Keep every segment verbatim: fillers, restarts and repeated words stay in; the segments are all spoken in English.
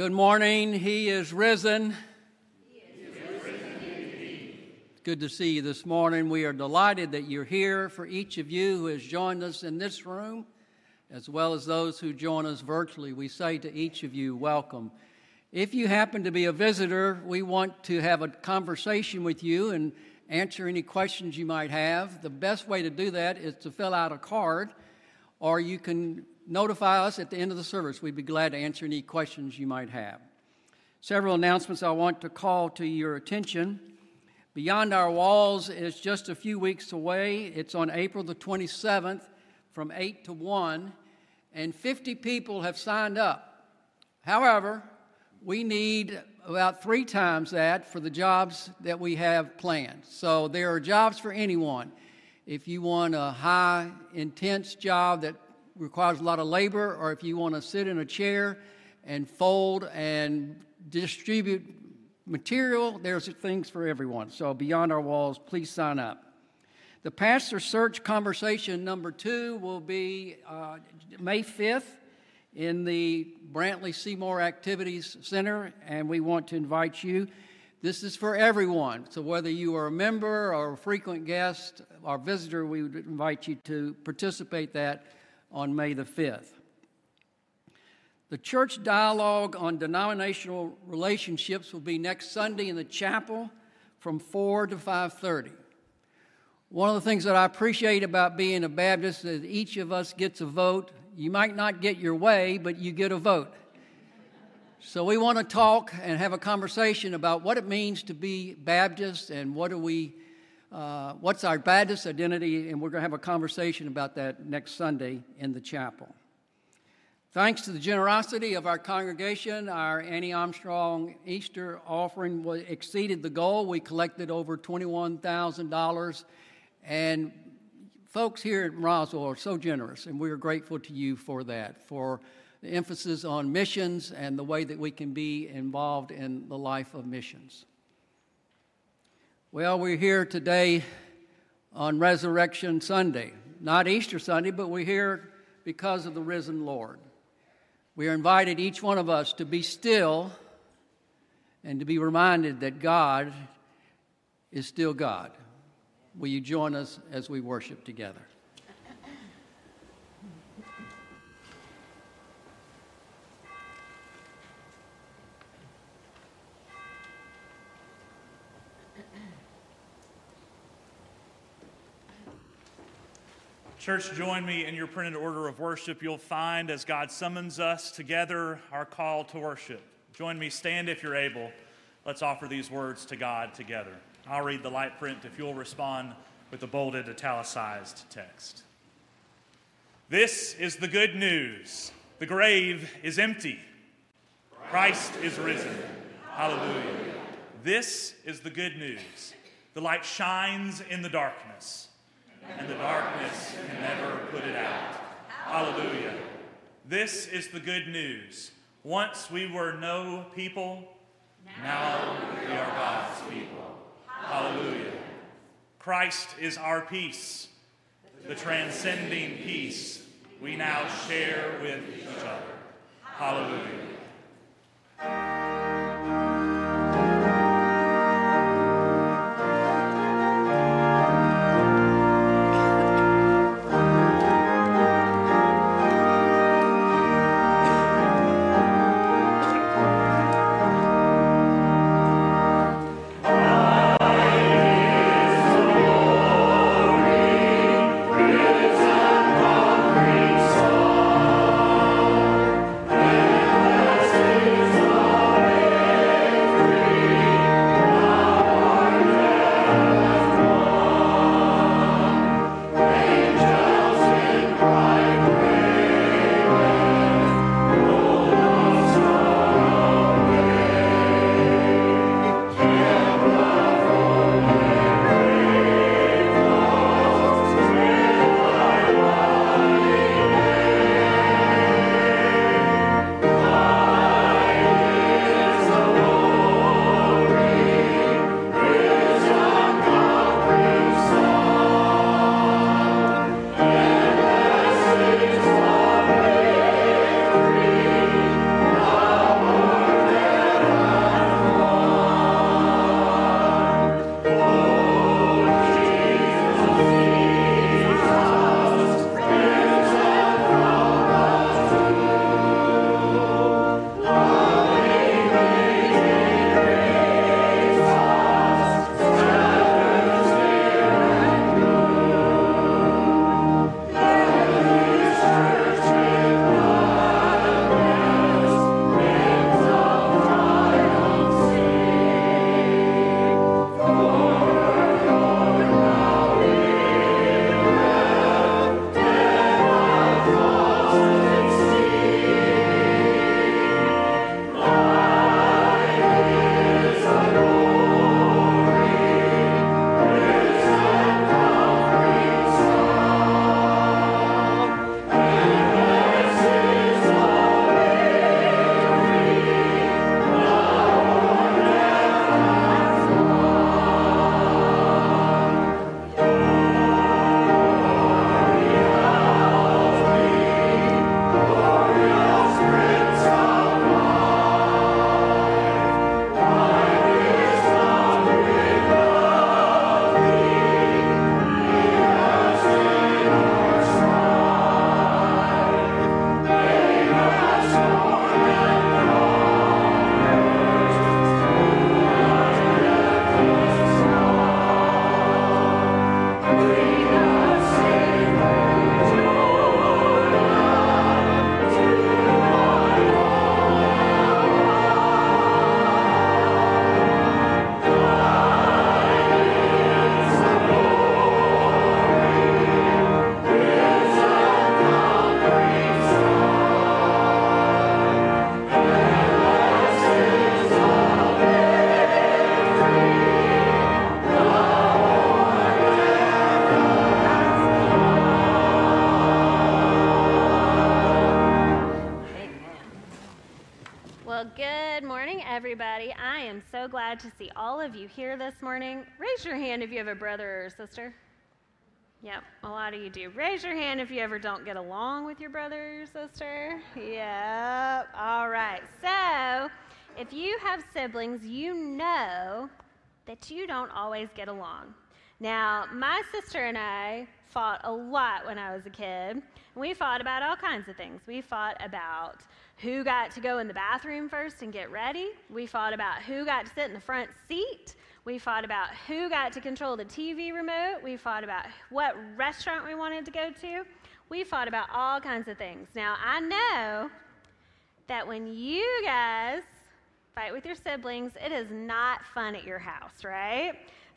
Good morning. He is risen. He is risen indeed. Good to see you this morning. We are delighted that you're here. For each of you who has joined us in this room, as well as those who join us virtually, we say to each of you, welcome. If you happen to be a visitor, we want to have a conversation with you and answer any questions you might have. The best way to do that is to fill out a card, or you can notify us at the end of the service. We'd be glad to answer any questions you might have. Several announcements I want to call to your attention. Beyond Our Walls is just a few weeks away. It's on April the twenty-seventh from eight to one, and fifty people have signed up. However, we need about three times that for the jobs that we have planned. So there are jobs for anyone. If you want a high, intense job that requires a lot of labor, or if you want to sit in a chair and fold and distribute material, there's things for everyone. So Beyond Our Walls, please sign up. The Pastor Search Conversation number two will be uh, May fifth in the Brantley Seymour Activities Center, and we want to invite you. This is for everyone. So whether you are a member or a frequent guest or visitor, we would invite you to participate in that on May the fifth. The church dialogue on denominational relationships will be next Sunday in the chapel from four to five thirty. One of the things that I appreciate about being a Baptist is that each of us gets a vote. You might not get your way, but you get a vote. So we want to talk and have a conversation about what it means to be Baptist and what do we Uh, what's our Baptist identity, and we're going to have a conversation about that next Sunday in the chapel. Thanks to the generosity of our congregation, our Annie Armstrong Easter offering exceeded the goal. We collected over twenty-one thousand dollars, and folks here at Roswell are so generous, and we are grateful to you for that, for the emphasis on missions and the way that we can be involved in the life of missions. Well, we're here today on Resurrection Sunday. Not Easter Sunday, but we're here because of the risen Lord. We are invited, each one of us, to be still and to be reminded that God is still God. Will you join us as we worship together? Church, join me in your printed order of worship. You'll find as God summons us together our call to worship. Join me, stand if you're able. Let's offer these words to God together. I'll read the light print if you'll respond with the bolded italicized text. This is the good news. The grave is empty. Christ is risen. Hallelujah. This is the good news. The light shines in the darkness, and the darkness can never put it out. Hallelujah. This is the good news. Once we were no people, now we are God's people. Hallelujah. Christ is our peace, the transcending peace we now share with each other. Hallelujah. Praise good morning, everybody. I am so glad to see all of you here this morning. Raise your hand if you have a brother or sister. Yep, a lot of you do. Raise your hand if you ever don't get along with your brother or sister. Yep, all right. So, if you have siblings, you know that you don't always get along. Now, my sister and I fought a lot when I was a kid. We fought about all kinds of things. We fought about who got to go in the bathroom first and get ready. We fought about who got to sit in the front seat. We fought about who got to control the T V remote. We fought about what restaurant we wanted to go to. We fought about all kinds of things. Now, I know that when you guys fight with your siblings, it is not fun at your house, right?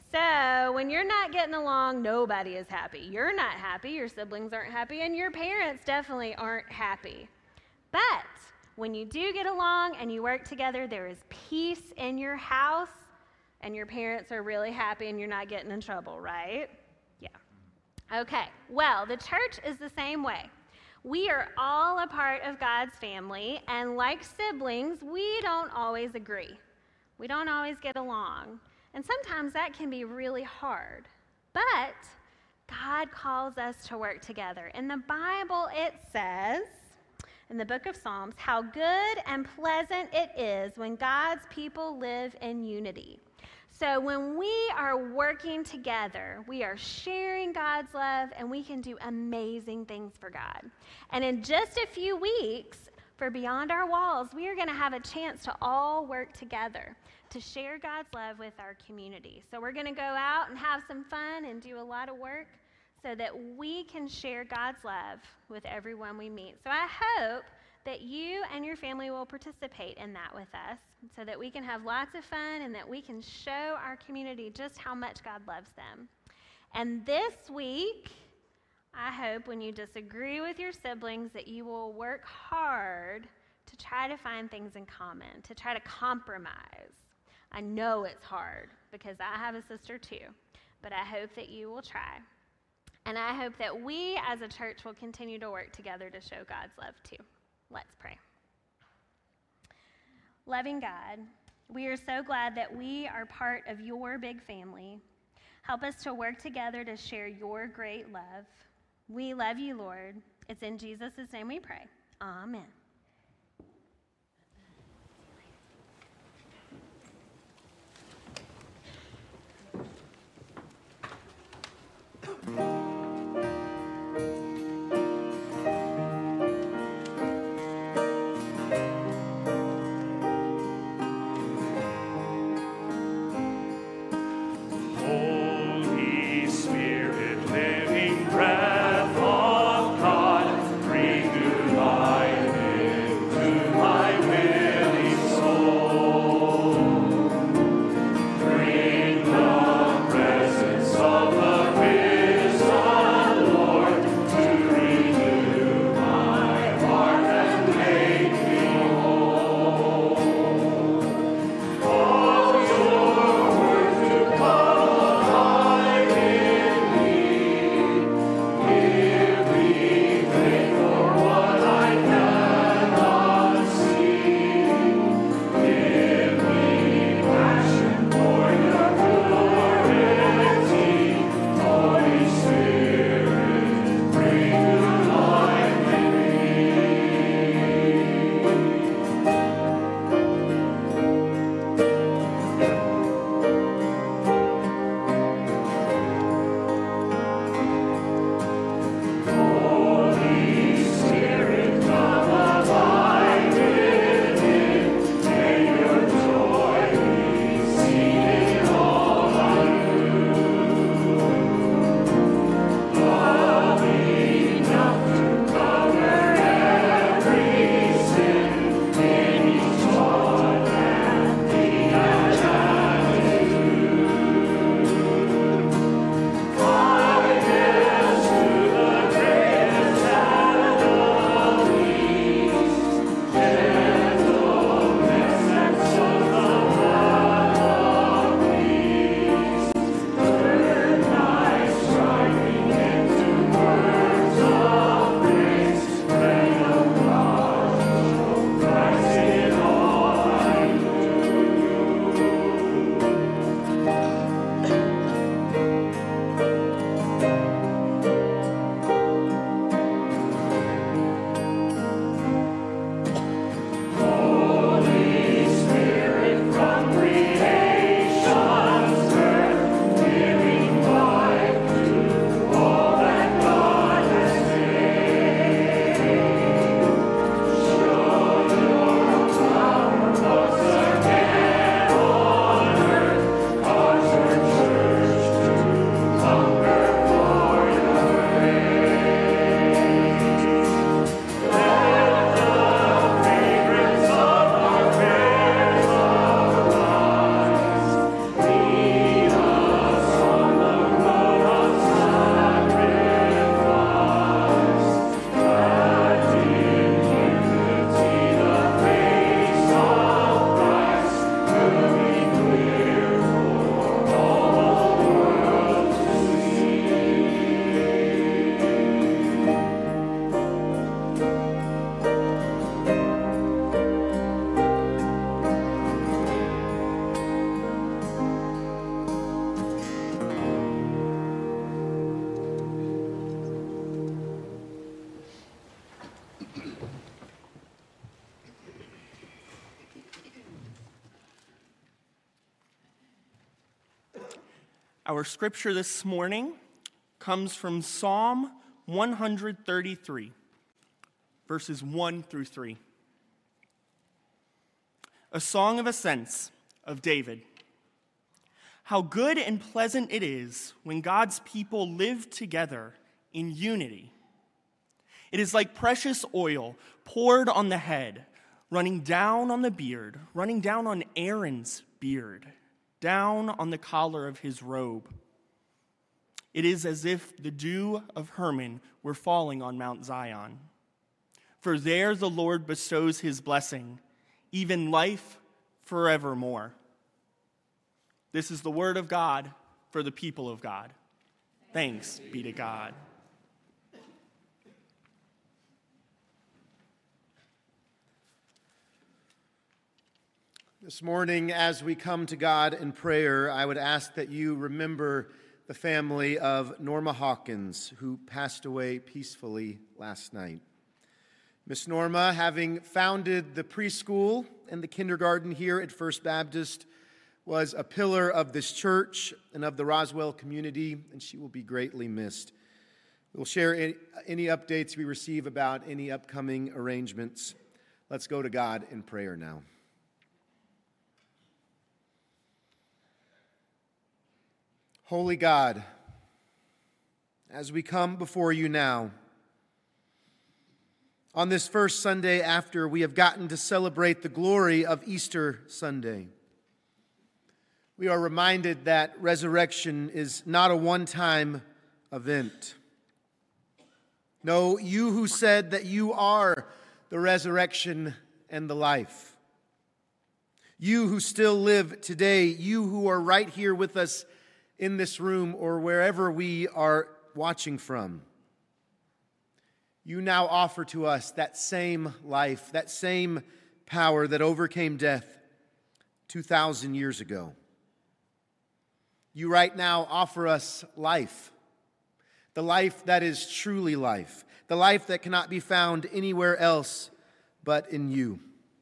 So when you're not getting along, nobody is happy. You're not happy, your siblings aren't happy, and your parents definitely aren't happy. But when you do get along and you work together, there is peace in your house, and your parents are really happy and you're not getting in trouble, right? Yeah. Okay, well, the church is the same way. We are all a part of God's family, and like siblings, we don't always agree. We don't always get along. And sometimes that can be really hard. But God calls us to work together. In the Bible, it says, in the book of Psalms, how good and pleasant it is when God's people live in unity. So when we are working together, we are sharing God's love, and we can do amazing things for God. And in just a few weeks, for Beyond Our Walls, we are going to have a chance to all work together to share God's love with our community. So we're going to go out and have some fun and do a lot of work so that we can share God's love with everyone we meet. So I hope that you and your family will participate in that with us so that we can have lots of fun and that we can show our community just how much God loves them. And this week, I hope when you disagree with your siblings that you will work hard to try to find things in common, to try to compromise. I know it's hard because I have a sister too, but I hope that you will try. And I hope that we as a church will continue to work together to show God's love too. Let's pray. Loving God, we are so glad that we are part of your big family. Help us to work together to share your great love. We love you, Lord. It's in Jesus' name we pray. Amen. Holy Spirit, living breath of God, breathe new life into my willing soul. Bring the presence of the wisdom Our scripture this morning comes from Psalm one thirty-three, verses one through three. A song of ascents of David. How good and pleasant it is when God's people live together in unity. It is like precious oil poured on the head, running down on the beard, running down on Aaron's beard, down on the collar of his robe. It is as if the dew of Hermon were falling on Mount Zion. For there the Lord bestows his blessing, even life forevermore. This is the word of God for the people of God. Thanks be to God. This morning, as we come to God in prayer, I would ask that you remember the family of Norma Hawkins, who passed away peacefully last night. Miss Norma, having founded the preschool and the kindergarten here at First Baptist, was a pillar of this church and of the Roswell community, and she will be greatly missed. We'll share any, any updates we receive about any upcoming arrangements. Let's go to God in prayer now. Holy God, as we come before you now, on this first Sunday after we have gotten to celebrate the glory of Easter Sunday, we are reminded that resurrection is not a one-time event. No, you who said that you are the resurrection and the life. You who still live today, you who are right here with us in this room or wherever we are watching from. You now offer to us that same life, that same power that overcame death two thousand years ago. You right now offer us life, the life that is truly life, the life that cannot be found anywhere else but in you.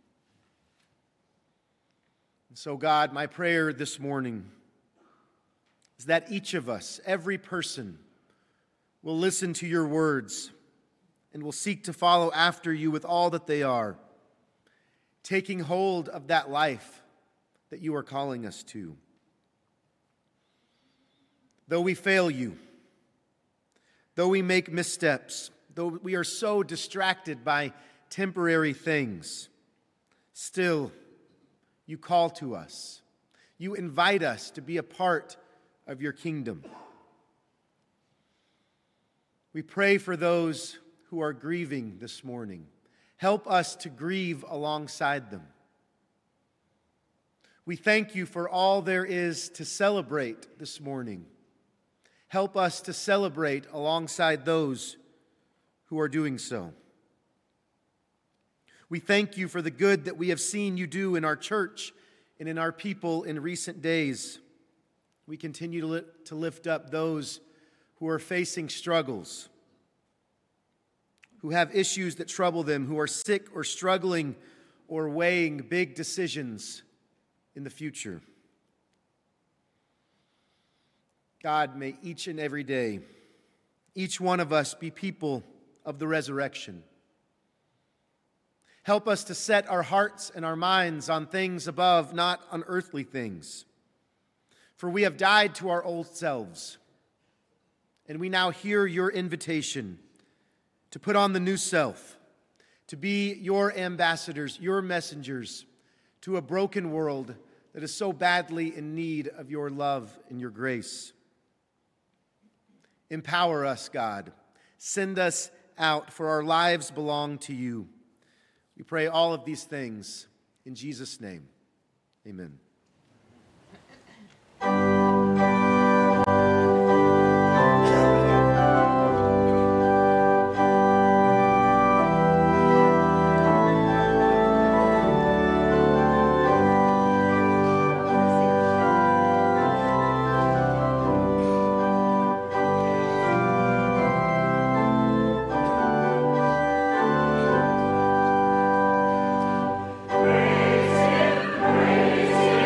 And so, God, my prayer this morning is that each of us, every person, will listen to your words and will seek to follow after you with all that they are, taking hold of that life that you are calling us to. Though we fail you, though we make missteps, though we are so distracted by temporary things, still you call to us. You invite us to be a part of your kingdom. We pray for those who are grieving this morning. Help us to grieve alongside them. We thank you for all there is to celebrate this morning. Help us to celebrate alongside those who are doing so. We thank you for the good that we have seen you do in our church and in our people in recent days. We continue to, li- to lift up those who are facing struggles, who have issues that trouble them, who are sick or struggling or weighing big decisions in the future. God, may each and every day, each one of us be people of the resurrection. Help us to set our hearts and our minds on things above, not on earthly things. For we have died to our old selves, and we now hear your invitation to put on the new self, to be your ambassadors, your messengers to a broken world that is so badly in need of your love and your grace. Empower us, God. Send us out, for our lives belong to you. We pray all of these things in Jesus' name. Amen. Praise him, praise him.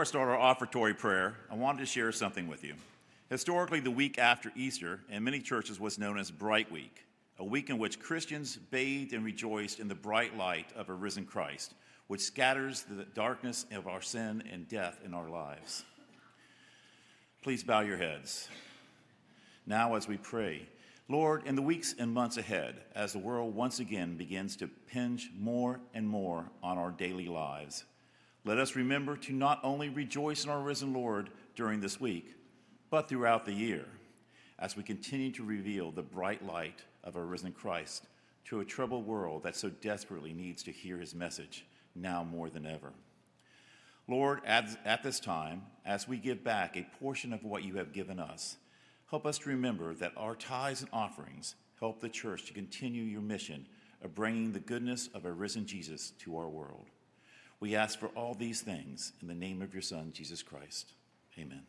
Before I start our offertory prayer, I wanted to share something with you. Historically, the week after Easter in many churches was known as Bright Week, a week in which Christians bathed and rejoiced in the bright light of a risen Christ, which scatters the darkness of our sin and death in our lives. Please bow your heads. Now as we pray, Lord, in the weeks and months ahead, as the world once again begins to pinch more and more on our daily lives, let us remember to not only rejoice in our risen Lord during this week, but throughout the year, as we continue to reveal the bright light of our risen Christ to a troubled world that so desperately needs to hear his message now more than ever. Lord, at, at this time, as we give back a portion of what you have given us, help us to remember that our tithes and offerings help the church to continue your mission of bringing the goodness of a risen Jesus to our world. We ask for all these things in the name of your Son, Jesus Christ. Amen.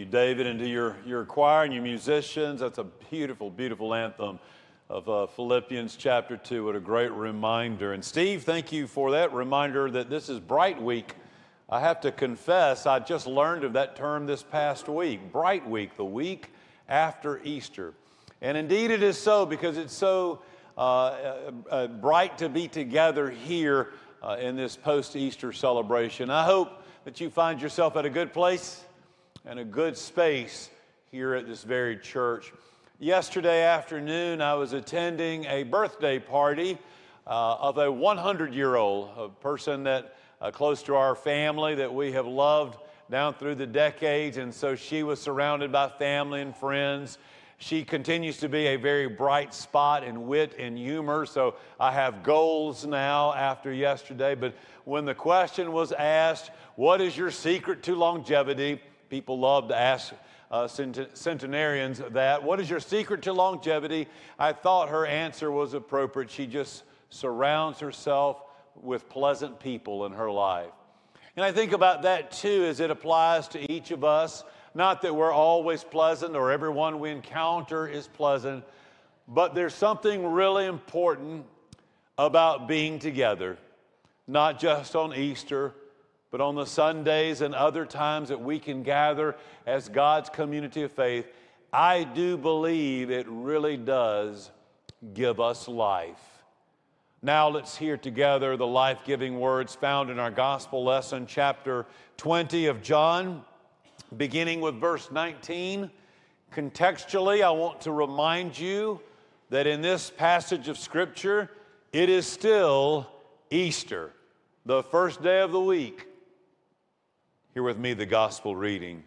David, and to your, your choir and your musicians. That's a beautiful, beautiful anthem of uh, Philippians chapter two. What a great reminder. And Steve, thank you for that reminder that this is Bright Week. I have to confess, I just learned of that term this past week, Bright Week, the week after Easter. And indeed it is so, because it's so uh, uh, uh, bright to be together here uh, in this post-Easter celebration. I hope that you find yourself at a good place and a good space here at this very church. Yesterday afternoon, I was attending a birthday party uh, of a hundred-year-old, a person that uh, close to our family that we have loved down through the decades, and so she was surrounded by family and friends. She continues to be a very bright spot in wit and humor, so I have goals now after yesterday. But when the question was asked, what is your secret to longevity? People love to ask uh, centenarians that. What is your secret to longevity? I thought her answer was appropriate. She just surrounds herself with pleasant people in her life. And I think about that too as it applies to each of us. Not that we're always pleasant or everyone we encounter is pleasant, but there's something really important about being together, not just on Easter, but on the Sundays and other times that we can gather as God's community of faith. I do believe it really does give us life. Now let's hear together the life-giving words found in our gospel lesson, chapter twenty of John, beginning with verse nineteen. Contextually, I want to remind you that in this passage of Scripture, it is still Easter, the first day of the week. Hear with me the gospel reading.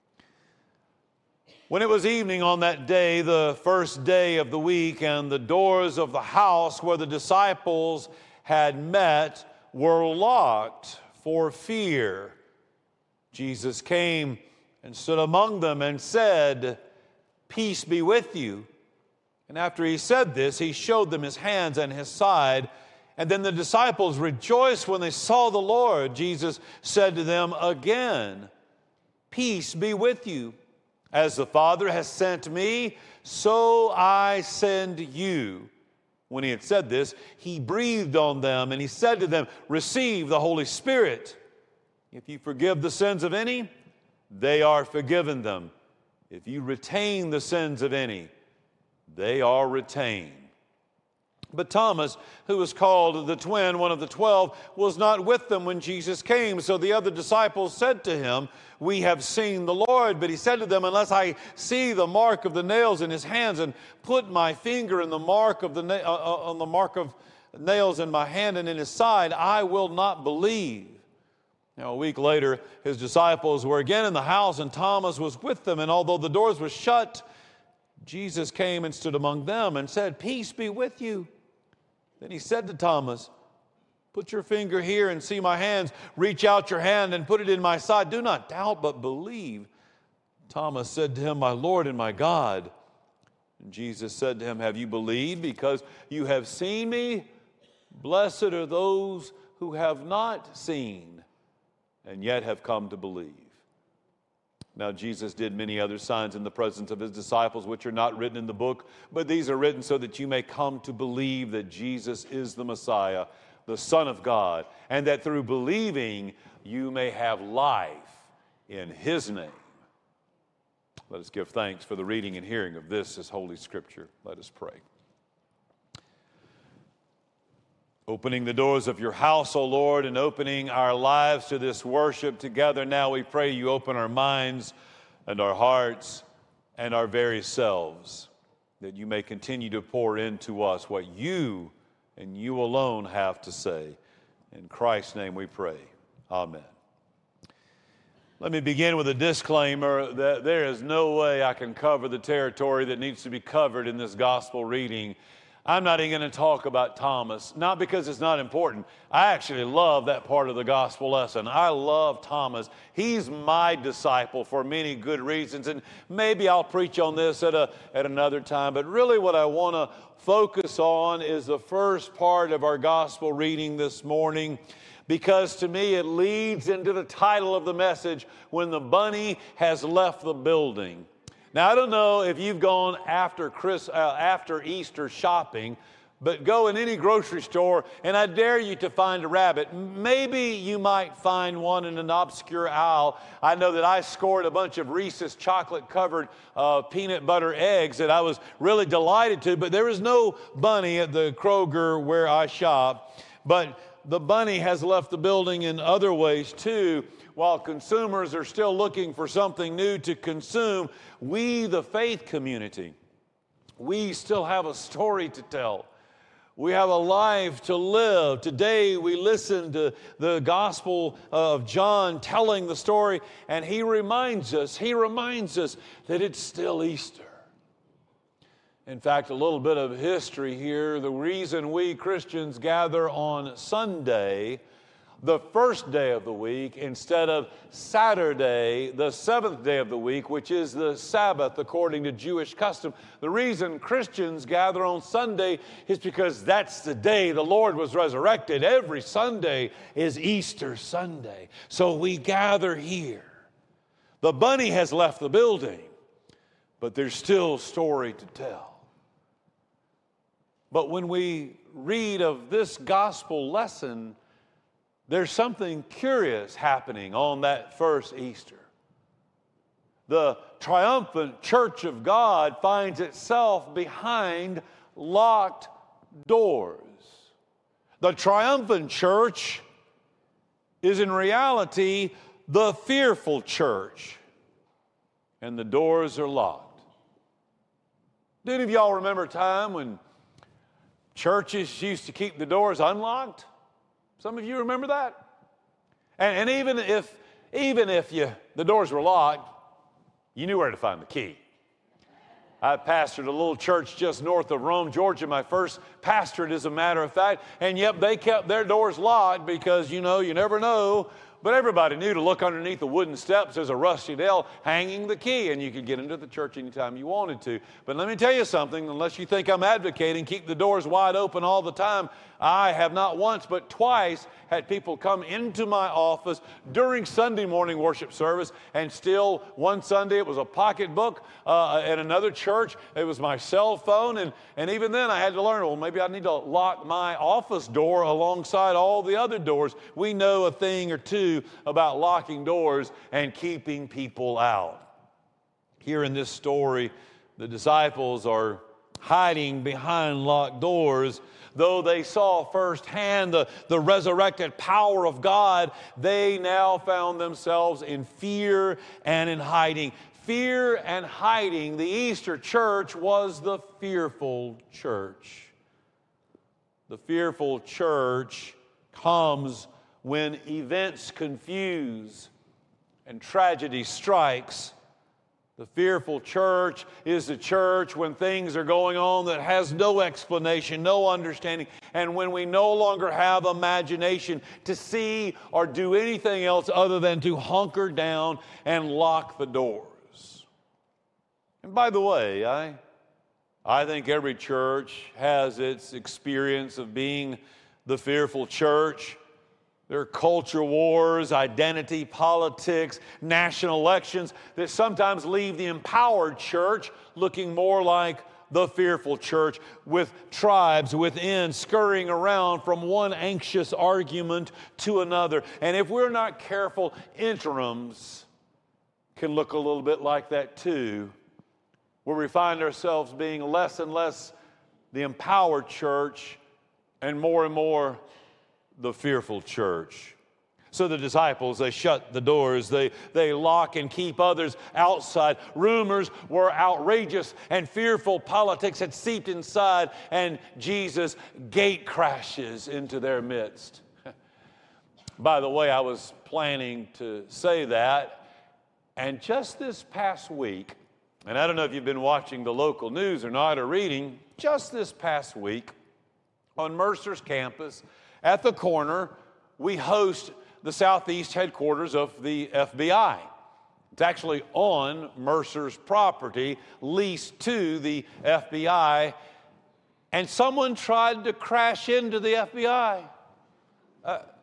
When it was evening on that day, the first day of the week, and the doors of the house where the disciples had met were locked for fear, Jesus came and stood among them and said, "Peace be with you." And after he said this, he showed them his hands and his side. And then the disciples rejoiced when they saw the Lord. Jesus said to them again, "Peace be with you. As the Father has sent me, so I send you." When he had said this, he breathed on them and he said to them, "Receive the Holy Spirit. If you forgive the sins of any, they are forgiven them. If you retain the sins of any, they are retained." But Thomas, who was called the twin, one of the twelve, was not with them when Jesus came. So the other disciples said to him, "We have seen the Lord." But he said to them, "Unless I see the mark of the nails in his hands and put my finger in the mark of the na- uh, on the mark of nails in my hand and in his side, I will not believe." Now a week later, his disciples were again in the house, and Thomas was with them. And although the doors were shut, Jesus came and stood among them and said, "Peace be with you." Then he said to Thomas, "Put your finger here and see my hands. Reach out your hand and put it in my side. Do not doubt, but believe." Thomas said to him, "My Lord and my God." And Jesus said to him, "Have you believed because you have seen me? Blessed are those who have not seen and yet have come to believe." Now Jesus did many other signs in the presence of his disciples, which are not written in the book, but these are written so that you may come to believe that Jesus is the Messiah, the Son of God, and that through believing you may have life in his name. Let us give thanks for the reading and hearing of this as Holy Scripture. Let us pray. Opening the doors of your house, O Lord, and opening our lives to this worship together, now we pray you open our minds and our hearts and our very selves, that you may continue to pour into us what you and you alone have to say. In Christ's name we pray. Amen. Let me begin with a disclaimer that there is no way I can cover the territory that needs to be covered in this gospel reading. I'm not even going to talk about Thomas, not because it's not important. I actually love that part of the gospel lesson. I love Thomas. He's my disciple for many good reasons, and maybe I'll preach on this at a at another time. But really what I want to focus on is the first part of our gospel reading this morning. because to me it leads into the title of the message, When the Bunny Has Left the Building. Now, I don't know if you've gone after Chris, uh, after Easter shopping, but go in any grocery store and I dare you to find a rabbit. Maybe you might find one in an obscure aisle. I know that I scored a bunch of Reese's chocolate-covered uh, peanut butter eggs that I was really delighted to, but there is no bunny at the Kroger where I shop. But the bunny has left the building in other ways too. While consumers are still looking for something new to consume, we, the faith community, we still have a story to tell. We have a life to live. Today we listen to the Gospel of John telling the story, and he reminds us, he reminds us that it's still Easter. In fact, a little bit of history here. The reason we Christians gather on Sunday, the first day of the week, instead of Saturday, the seventh day of the week, which is the Sabbath according to Jewish custom. The reason Christians gather on Sunday is because that's the day the Lord was resurrected. Every Sunday is Easter Sunday. So we gather here. The bunny has left the building, but there's still a story to tell. But when we read of this gospel lesson, there's something curious happening on that first Easter. The triumphant church of God finds itself behind locked doors. The triumphant church is in reality the fearful church, and the doors are locked. Do any of y'all remember a time when churches used to keep the doors unlocked? Some of you remember that? And, and even if even if you the doors were locked, you knew where to find the key. I pastored a little church just north of Rome, Georgia, my first pastorate, as a matter of fact, and yep, they kept their doors locked because, you know, you never know. But everybody knew to look underneath the wooden steps. There's a rusty nail hanging the key, and you could get into the church anytime you wanted to. But let me tell you something, unless you think I'm advocating keep the doors wide open all the time, I have not once but twice had people come into my office during Sunday morning worship service and steal. One Sunday it was a pocketbook. Uh, at another church it was my cell phone. And, and even then I had to learn, well, maybe I need to lock my office door alongside all the other doors. We know a thing or two about locking doors and keeping people out. Here in this story, the disciples are hiding behind locked doors. Though they saw firsthand the, the resurrected power of God, they now found themselves in fear and in hiding. Fear and hiding. The Easter church was the fearful church. The fearful church comes when events confuse and tragedy strikes. The fearful church is the church when things are going on that has no explanation, no understanding, and when we no longer have imagination to see or do anything else other than to hunker down and lock the doors. And by the way, I, I think every church has its experience of being the fearful church. There are culture wars, identity politics, national elections that sometimes leave the empowered church looking more like the fearful church, with tribes within scurrying around from one anxious argument to another. And if we're not careful, interims can look a little bit like that too, where we find ourselves being less and less the empowered church and more and more the fearful church. So the disciples, they shut the doors, they, they lock and keep others outside. Rumors were outrageous and fearful politics had seeped inside, and Jesus gate crashes into their midst. By the way, I was planning to say that, and just this past week, and I don't know if you've been watching the local news or not or reading, just this past week on Mercer's campus, at the corner, we host the Southeast headquarters of the F B I. It's actually on Mercer's property, leased to the F B I, and someone tried to crash into the F B I. Uh,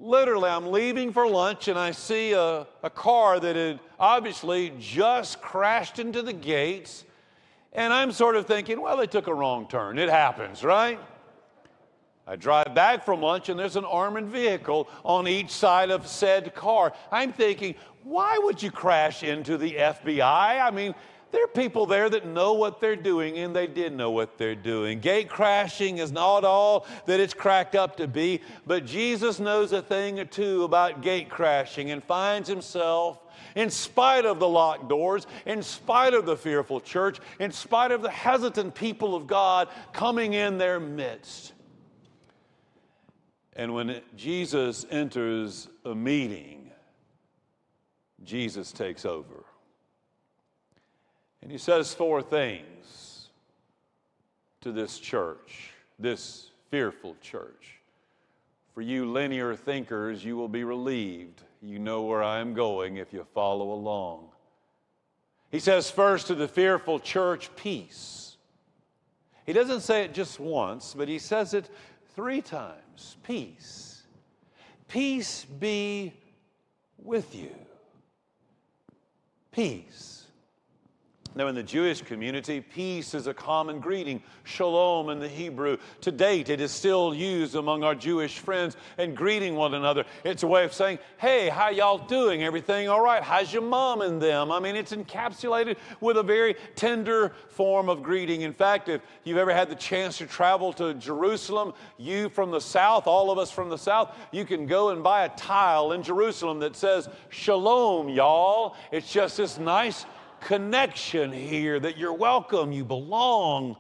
Literally, I'm leaving for lunch and I see a, a car that had obviously just crashed into the gates. And I'm sort of thinking, well, they took a wrong turn. It happens, right? I drive back from lunch and there's an armored vehicle on each side of said car. I'm thinking, why would you crash into the F B I? I mean, there are people there that know what they're doing, and they did know what they're doing. Gate crashing is not all that it's cracked up to be, but Jesus knows a thing or two about gate crashing and finds himself, in spite of the locked doors, in spite of the fearful church, in spite of the hesitant people of God coming in their midst. And when Jesus enters a meeting, Jesus takes over. And he says four things to this church, this fearful church. For you linear thinkers, you will be relieved. You know where I am going if you follow along. He says first to the fearful church, peace. He doesn't say it just once, but he says it three times. Peace. Peace be with you. Peace. Now, in the Jewish community, peace is a common greeting, shalom in the Hebrew. To date, it is still used among our Jewish friends in greeting one another. It's a way of saying, hey, how y'all doing? Everything all right? How's your mom and them? I mean, it's encapsulated with a very tender form of greeting. In fact, if you've ever had the chance to travel to Jerusalem, you from the south, all of us from the south, you can go and buy a tile in Jerusalem that says, shalom, y'all. It's just this nice connection here that you're welcome, you belong.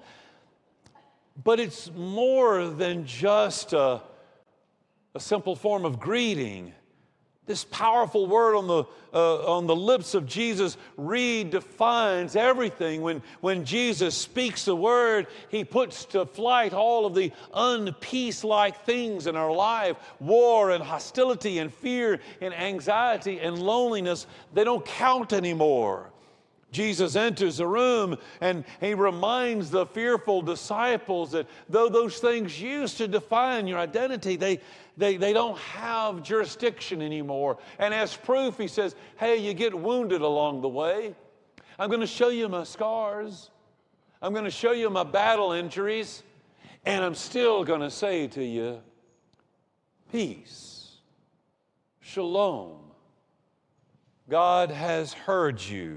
But it's more than just a, a simple form of greeting. This powerful word on the, uh, on the lips of Jesus redefines everything. When, when Jesus speaks the word, he puts to flight all of the unpeace-like things in our life. War and hostility and fear and anxiety and loneliness, they don't count anymore. Jesus enters the room and he reminds the fearful disciples that though those things used to define your identity, they, they, they don't have jurisdiction anymore. And as proof, he says, hey, you get wounded along the way. I'm going to show you my scars. I'm going to show you my battle injuries. And I'm still going to say to you, peace, shalom. God has heard you.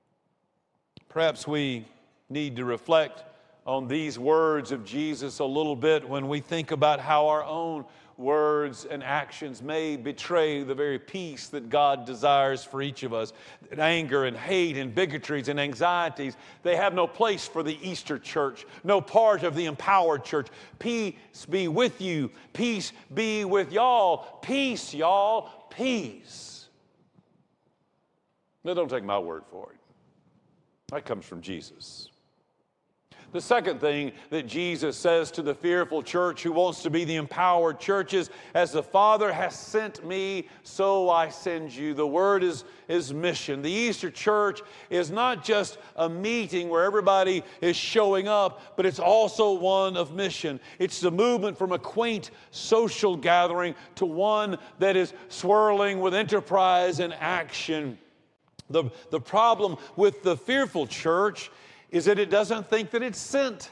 Perhaps we need to reflect on these words of Jesus a little bit when we think about how our own words and actions may betray the very peace that God desires for each of us. Anger and hate and bigotries and anxieties, they have no place for the Easter church, no part of the empowered church. Peace be with you. Peace be with y'all. Peace, y'all. Peace. Now, don't take my word for it. That comes from Jesus. The second thing that Jesus says to the fearful church who wants to be the empowered church is, as the Father has sent me, so I send you. The word is, is mission. The Easter church is not just a meeting where everybody is showing up, but it's also one of mission. It's the movement from a quaint social gathering to one that is swirling with enterprise and action. The, the problem with the fearful church is that it doesn't think that it's sent.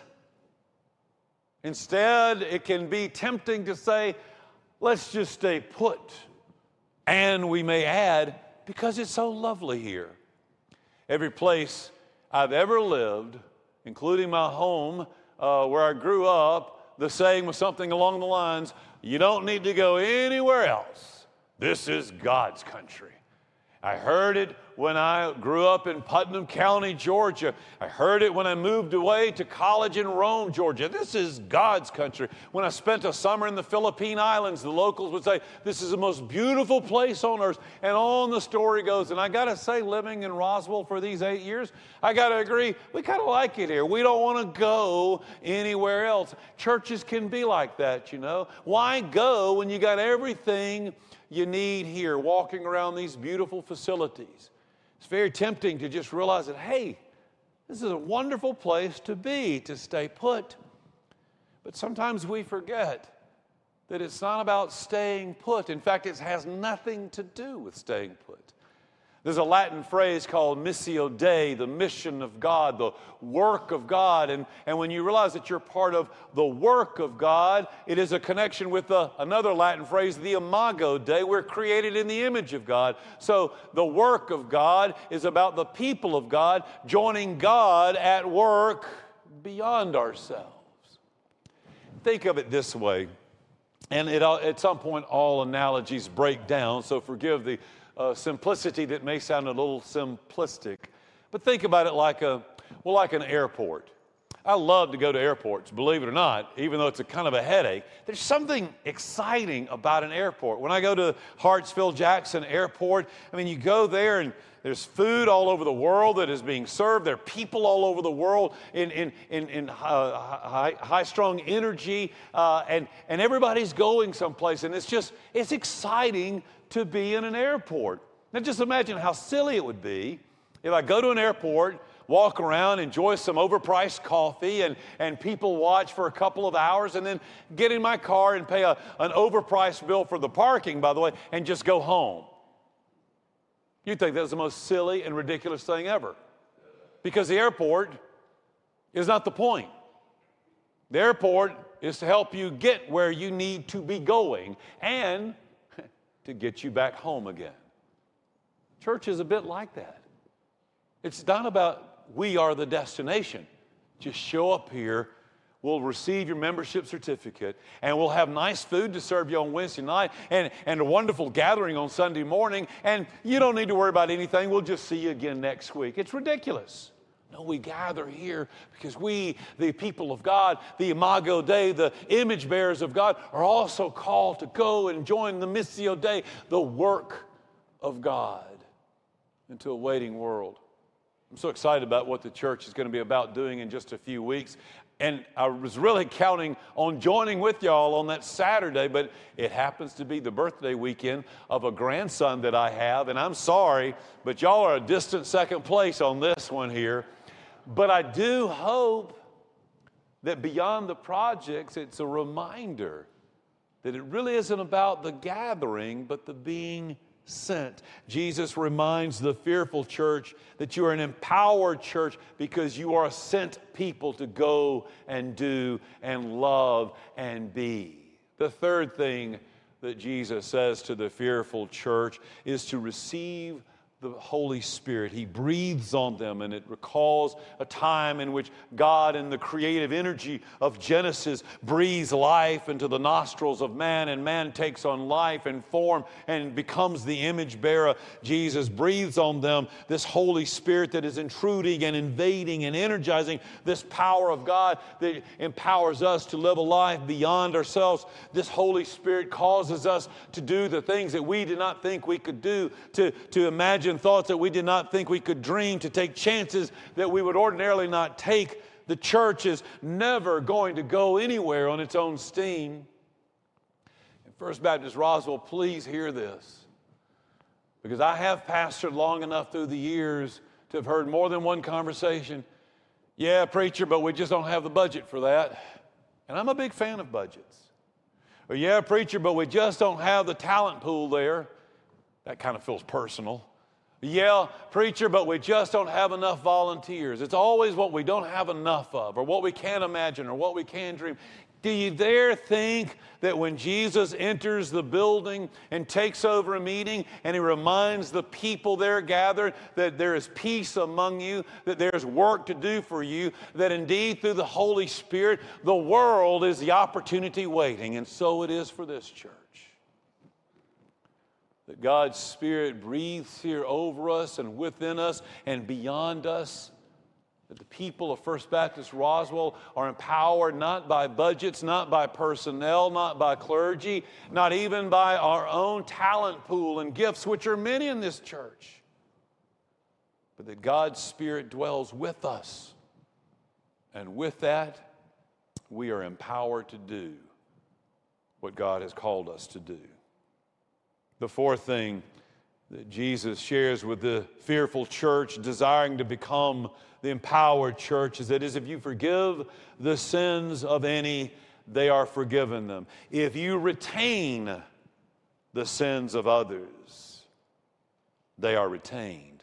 Instead, it can be tempting to say, let's just stay put. And we may add, because it's so lovely here. Every place I've ever lived, including my home uh, where I grew up, the saying was something along the lines, you don't need to go anywhere else. This is God's country. I heard it when I grew up in Putnam County, Georgia. I heard it when I moved away to college in Rome, Georgia. This is God's country. When I spent a summer in the Philippine Islands, the locals would say, this is the most beautiful place on earth. And on the story goes. And I got to say, living in Roswell for these eight years, I got to agree, we kind of like it here. We don't want to go anywhere else. Churches can be like that, you know. Why go when you got everything you need here, walking around these beautiful facilities? It's very tempting to just realize that, hey, this is a wonderful place to be, to stay put. But sometimes we forget that it's not about staying put. In fact, it has nothing to do with staying put. There's a Latin phrase called Missio Dei, the mission of God, the work of God. And, and when you realize that you're part of the work of God, it is a connection with the, another Latin phrase, the Imago Dei. We're created in the image of God. So the work of God is about the people of God joining God at work beyond ourselves. Think of it this way, and it, at some point all analogies break down, so forgive the Uh, simplicity that may sound a little simplistic, but think about it like a, well, like an airport. I love to go to airports, believe it or not, even though it's a kind of a headache. There's something exciting about an airport. When I go to Hartsfield-Jackson Airport, I mean, you go there and there's food all over the world that is being served. There are people all over the world in, in, in, in uh, high, high-strung energy, uh, and, and everybody's going someplace, and it's just, it's exciting to be in an airport. Now just imagine how silly it would be if I go to an airport, walk around, enjoy some overpriced coffee, and, and people watch for a couple of hours, and then get in my car and pay a, an overpriced bill for the parking, by the way, and just go home. You'd think that's the most silly and ridiculous thing ever. Because the airport is not the point. The airport is to help you get where you need to be going, and to get you back home again. Church is a bit like that. It's not about we are the destination. Just show up here, we'll receive your membership certificate, and we'll have nice food to serve you on Wednesday night, and, and a wonderful gathering on Sunday morning, and you don't need to worry about anything. We'll just see you again next week. It's ridiculous. No, we gather here because we, the people of God, the Imago Dei, the image bearers of God, are also called to go and join the Missio Dei, the work of God, into a waiting world. I'm so excited about what the church is going to be about doing in just a few weeks. And I was really counting on joining with y'all on that Saturday, but it happens to be the birthday weekend of a grandson that I have. And I'm sorry, but y'all are a distant second place on this one here. But I do hope that beyond the projects, it's a reminder that it really isn't about the gathering, but the being sent. Jesus reminds the fearful church that you are an empowered church because you are a sent people to go and do and love and be. The third thing that Jesus says to the fearful church is to receive the Holy Spirit. He breathes on them, and it recalls a time in which God, in the creative energy of Genesis, breathes life into the nostrils of man, and man takes on life and form and becomes the image bearer. Jesus breathes on them this Holy Spirit that is intruding and invading and energizing this power of God that empowers us to live a life beyond ourselves. This Holy Spirit causes us to do the things that we did not think we could do, to, to imagine thoughts that we did not think we could dream, to take chances that we would ordinarily not take. The church is never going to go anywhere on its own steam. And First Baptist Roswell, please hear this, because I have pastored long enough through the years to have heard more than one conversation. Yeah, preacher, but we just don't have the budget for that. And I'm a big fan of budgets. Or yeah, preacher, but we just don't have the talent pool there. That kind of feels personal. Yeah, preacher, but we just don't have enough volunteers. It's always what we don't have enough of, or what we can't imagine, or what we can't dream. Do you dare think that when Jesus enters the building and takes over a meeting and he reminds the people there gathered that there is peace among you, that there's work to do for you, that indeed through the Holy Spirit, the world is the opportunity waiting, and so it is for this church. That God's Spirit breathes here over us and within us and beyond us. That the people of First Baptist Roswell are empowered not by budgets, not by personnel, not by clergy, not even by our own talent pool and gifts, which are many in this church. But that God's Spirit dwells with us. And with that, we are empowered to do what God has called us to do. The fourth thing that Jesus shares with the fearful church, desiring to become the empowered church, is that is if you forgive the sins of any, they are forgiven them. If you retain the sins of others, they are retained.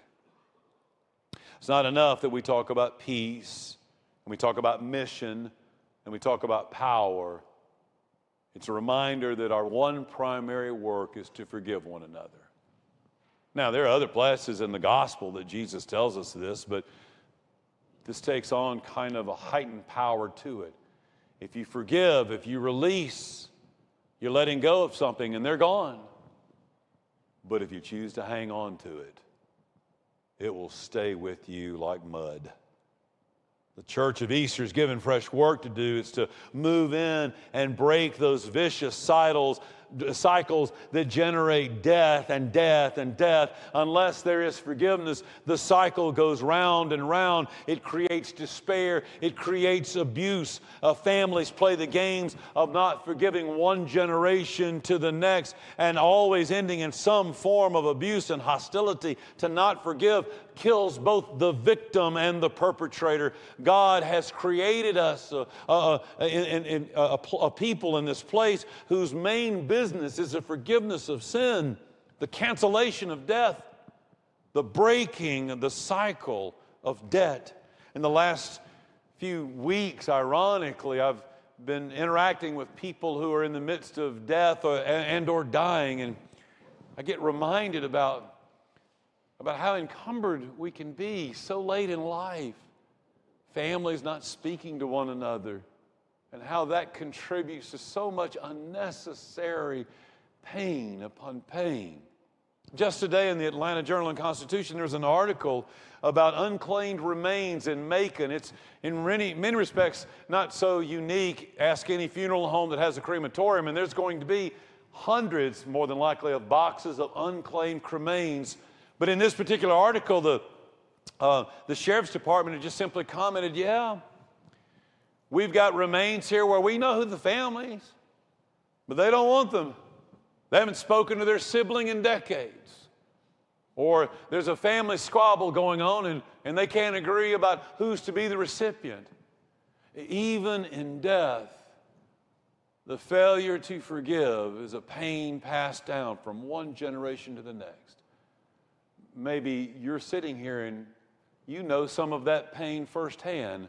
It's not enough that we talk about peace, and we talk about mission, and we talk about power. It's a reminder that our one primary work is to forgive one another. Now, there are other places in the gospel that Jesus tells us this, but this takes on kind of a heightened power to it. If you forgive, if you release, you're letting go of something and they're gone. But if you choose to hang on to it, it will stay with you like mud. The Church of Easter is given fresh work to do. It's to move in and break those vicious cycles, cycles that generate death and death and death. Unless there is forgiveness, the cycle goes round and round. It creates despair. It creates abuse. Uh, families play the games of not forgiving one generation to the next and always ending in some form of abuse and hostility. To not forgive kills both the victim and the perpetrator. God has created us uh, uh, in, in, uh, a, a people in this place whose main business is the forgiveness of sin, the cancellation of death, the breaking of the cycle of debt. In the last few weeks, ironically, I've been interacting with people who are in the midst of death or, and or dying, and I get reminded about about how encumbered we can be so late in life. Families not speaking to one another, and how that contributes to so much unnecessary pain upon pain. Just today in the Atlanta Journal and Constitution, there's an article about unclaimed remains in Macon. It's in many, many respects not so unique. Ask any funeral home that has a crematorium, and there's going to be hundreds, more than likely, of boxes of unclaimed remains. But in this particular article, the, uh, the Sheriff's Department had just simply commented, yeah, we've got remains here where we know who the family is, but they don't want them. They haven't spoken to their sibling in decades. Or there's a family squabble going on and, and they can't agree about who's to be the recipient. Even in death, the failure to forgive is a pain passed down from one generation to the next. Maybe you're sitting here and you know some of that pain firsthand.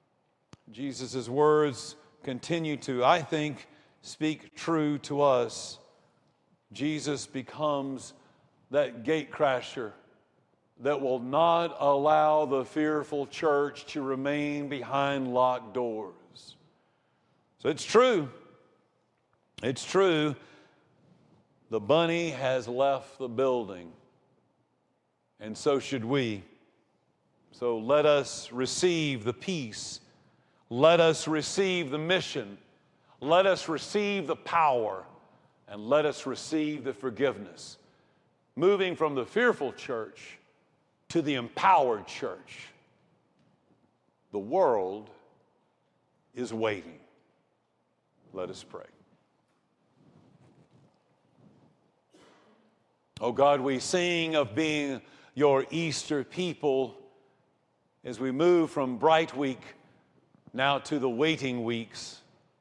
Jesus' words continue to, I think, speak true to us. Jesus becomes that gatecrasher that will not allow the fearful church to remain behind locked doors. So it's true. It's true. The bunny has left the building. And so should we. So let us receive the peace. Let us receive the mission. Let us receive the power. And let us receive the forgiveness. Moving from the fearful church to the empowered church. The world is waiting. Let us pray. Oh God, we sing of being your Easter people as we move from Bright Week now to the waiting weeks.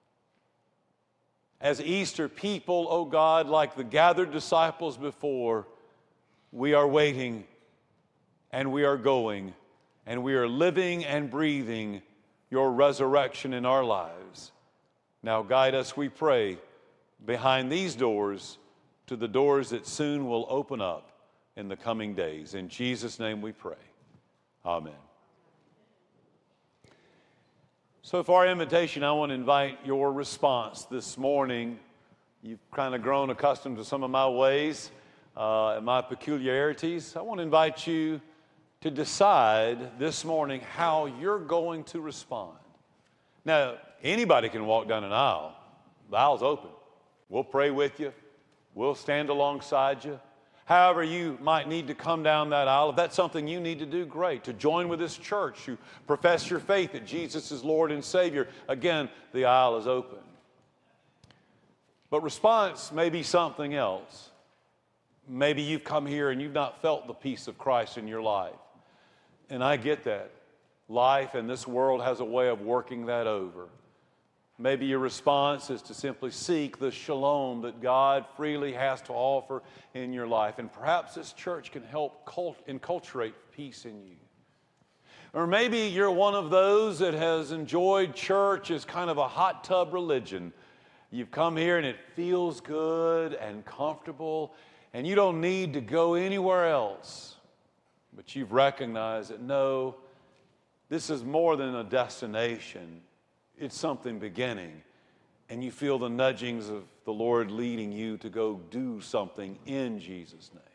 As Easter people, oh God, like the gathered disciples before, we are waiting and we are going and we are living and breathing your resurrection in our lives. Now guide us, we pray, behind these doors to the doors that soon will open up in the coming days. In Jesus' name we pray. Amen. So for our invitation, I want to invite your response this morning. You've kind of grown accustomed to some of my ways uh, and my peculiarities. I want to invite you to decide this morning how you're going to respond. Now, anybody can walk down an aisle. The aisle's open. We'll pray with you. We'll stand alongside you. However you might need to come down that aisle, if that's something you need to do, great. To join with this church, to profess your faith that Jesus is Lord and Savior, again, the aisle is open. But response may be something else. Maybe you've come here and you've not felt the peace of Christ in your life. And I get that. Life and this world has a way of working that over. Maybe your response is to simply seek the shalom that God freely has to offer in your life. And perhaps this church can help cult- enculturate peace in you. Or maybe you're one of those that has enjoyed church as kind of a hot tub religion. You've come here and it feels good and comfortable, and you don't need to go anywhere else. But you've recognized that no, this is more than a destination. It's something beginning. And you feel the nudgings of the Lord leading you to go do something in Jesus' name.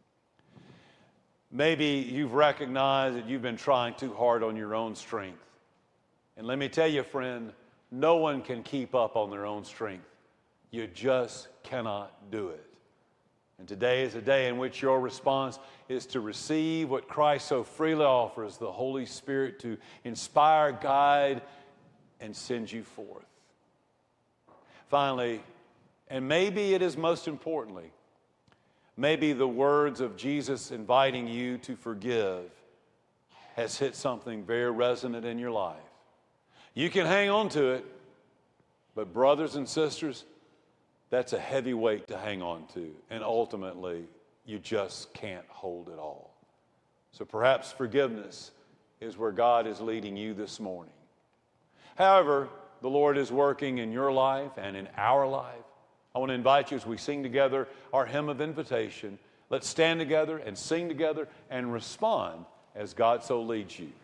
Maybe you've recognized that you've been trying too hard on your own strength. And let me tell you, friend, no one can keep up on their own strength. You just cannot do it. And today is a day in which your response is to receive what Christ so freely offers, the Holy Spirit, to inspire, guide, and send you forth. Finally, and maybe it is most importantly, maybe the words of Jesus inviting you to forgive has hit something very resonant in your life. You can hang on to it, but brothers and sisters, that's a heavy weight to hang on to, and ultimately, you just can't hold it all. So perhaps forgiveness is where God is leading you this morning. However, the Lord is working in your life and in our life. I want to invite you as we sing together our hymn of invitation. Let's stand together and sing together and respond as God so leads you.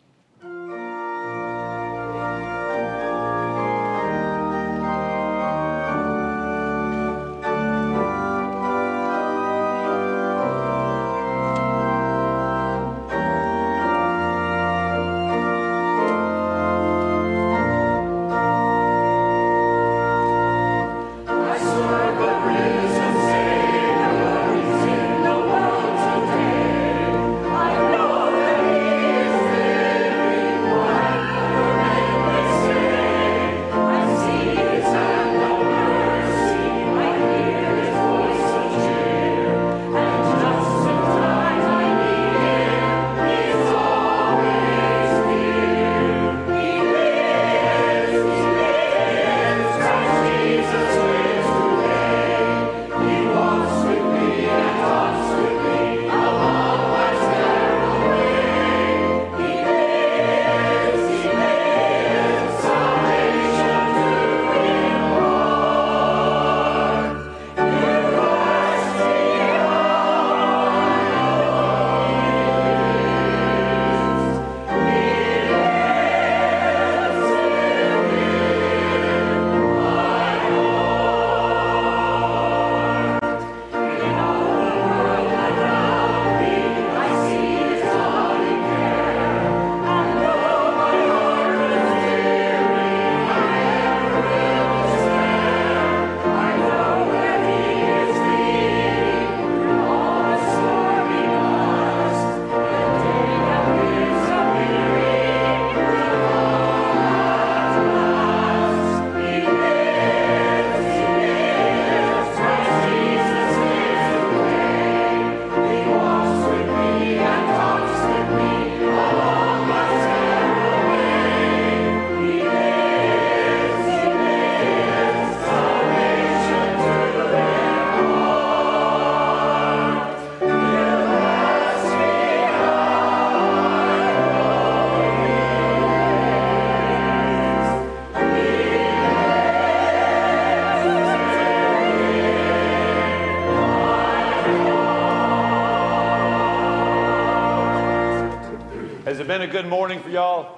Has it been a good morning for y'all?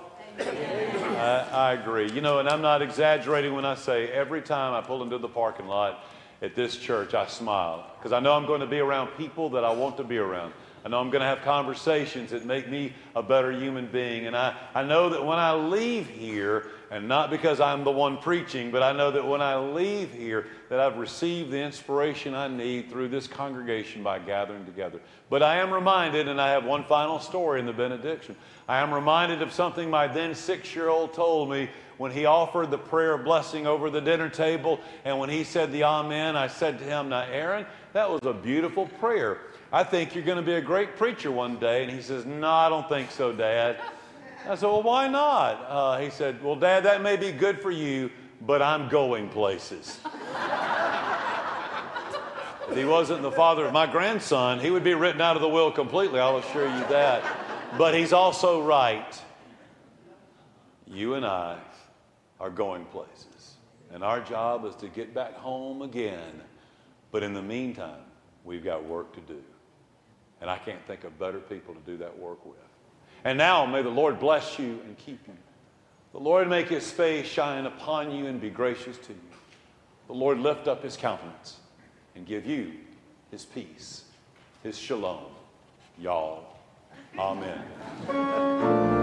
I, I agree. You know, and I'm not exaggerating when I say every time I pull into the parking lot at this church, I smile. Because I know I'm going to be around people that I want to be around. I know I'm going to have conversations that make me a better human being. And I, I know that when I leave here, and not because I'm the one preaching, but I know that when I leave here, that I've received the inspiration I need through this congregation by gathering together. But I am reminded, and I have one final story in the benediction, I am reminded of something my then six-year-old told me when he offered the prayer of blessing over the dinner table, and when he said the amen, I said to him, "Now, Aaron, that was a beautiful prayer. I think you're going to be a great preacher one day." And he says, "No, I don't think so, Dad." I said, "Well, why not?" Uh, he said, "Well, Dad, that may be good for you, but I'm going places. If he wasn't the father of my grandson, he would be written out of the will completely, I'll assure you that. But he's also right. You and I are going places. And our job is to get back home again. But in the meantime, we've got work to do. And I can't think of better people to do that work with. And now, may the Lord bless you and keep you. The Lord make his face shine upon you and be gracious to you. The Lord lift up his countenance and give you his peace, his shalom. Y'all. Amen.